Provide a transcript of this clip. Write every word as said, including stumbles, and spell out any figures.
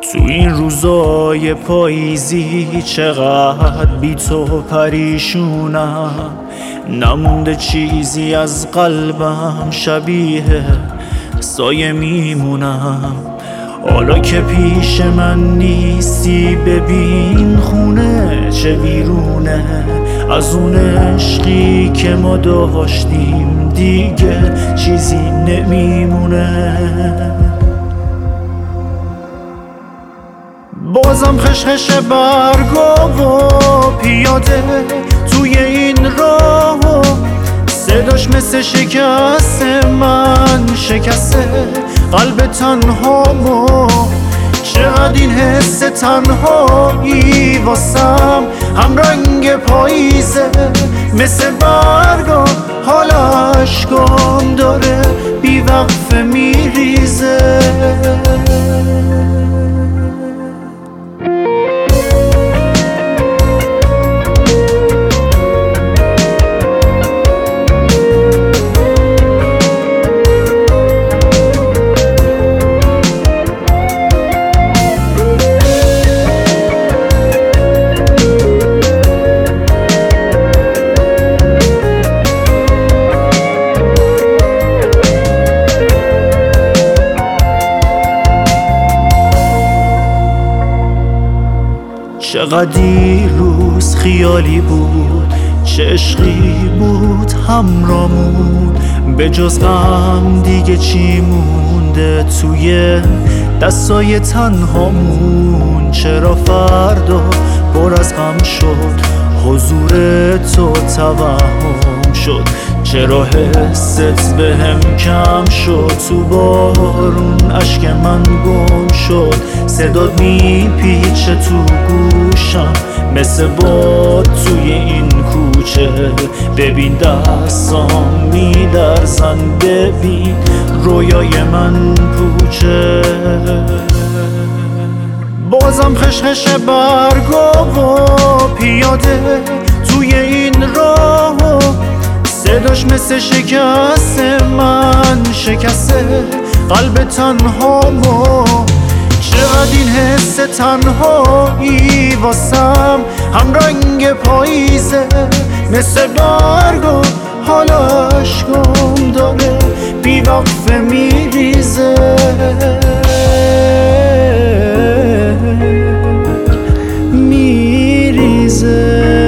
تو این روزای پاییزی چقدر بی تو پریشونم، نمونده چیزی از قلبم، شبیه سایه میمونم. حالا که پیش من نیستی ببین خونه چه ویرونه، از اون عشقی که ما داشتیم دیگه چیزی نمیمونه. بازم خشخش برگا و پیاده توی این راهو، صداش مثل شکست من شکسته قلب تنهامو. چقدر این حس تنهایی واسم هم رنگ پاییزه، مثل برگا حال اشکام داره بی وقفه میریزه. چقدر دیروز خیالی بود، چه عشقی بود همرامون، به جز غم دیگه چی مونده توی دستای تنهامون. چرا فردا پر از غم شد، حضور تو توهم شد، چرا حست به هم کم شد، تو بارون اشک من گم شد، صدات میپیچه تو گوشم مثل باد توی این کوچه. ببین دستام میلرزن، ببین رویای من پوچه. بازم خشخش برگا و پیاده توی این راهو، صداش مثل شکست من شکسته قلب تنهامو. چقدر این حس تنهایی واسم هم رنگ پاییزه، مثل برگا حال اشکام داره بی وقفه میریزه. میریزه